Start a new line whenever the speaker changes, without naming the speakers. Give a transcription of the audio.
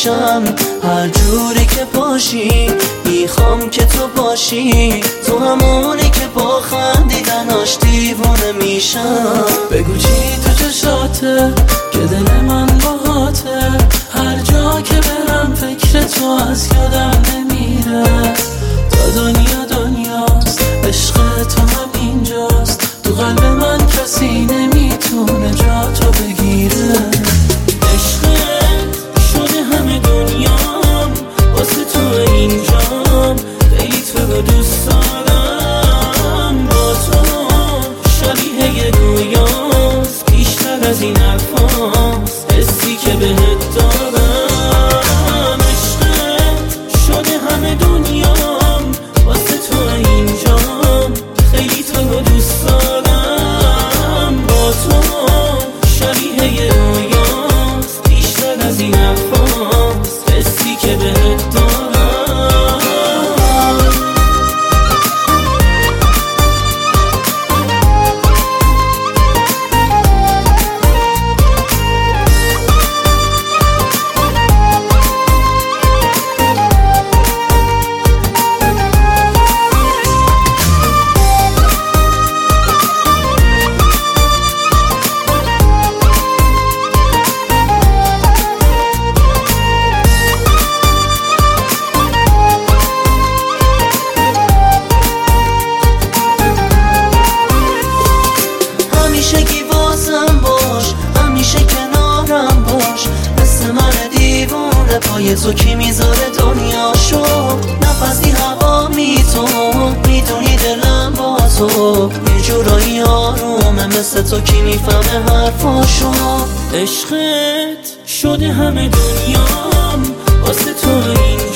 میشم هر جوری که باشی. میخوام که تو باشی، تو همونی که با خندیدناش دیوونه میشم.
بگو چی تو چشاته که دل من باهاته، هر جا که برم فکر تو از یادم نمیره. تا دنیاست عشق تو هم اینجاست، تو قلب من کسی نمیتونه جا تو بگیره.
عشقت شده همه دنیام، واسه تو اینجام، خیلی تو رو دوست دارم. با تو شبیه یه رویاست، بیشتر از این حرفاست حسی که بهت دارم. عشقت شده همه دنیام، واسه تو اینجام، خیلی تو رو دوست دارم. با تو شبیه یه رویاست، بیشتر از این حرفاست حسی که بهت دارم.
همیشگی واسم باش، همیشه کنارم باش. مثل من دیوونه پای تو کی میذاره دنیاشو. نفسی هوا میدونی دلم با تو یه جورایی آرومه، مثل تو کی میفهمه حرفاشو.
عشقت شده همه دنیام، واسه تو اینجا